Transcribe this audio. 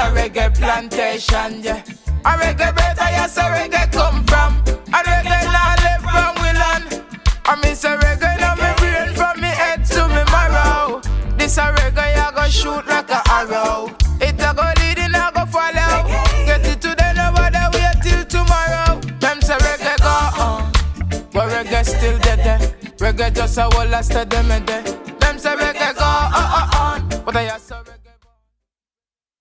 a reggae plantation, yeah. A reggae better, yes, a reggae come from. A reggae now live from we land. I miss a reggae now me brain from me head to me marrow. This a reggae I go shoot like a arrow. It a go lead and I go follow. Get it today, nobody wait till tomorrow. Them say reggae go on, but reggae still dead. Reggae just a whole last of them. Them say reggae go on, but I say reggae.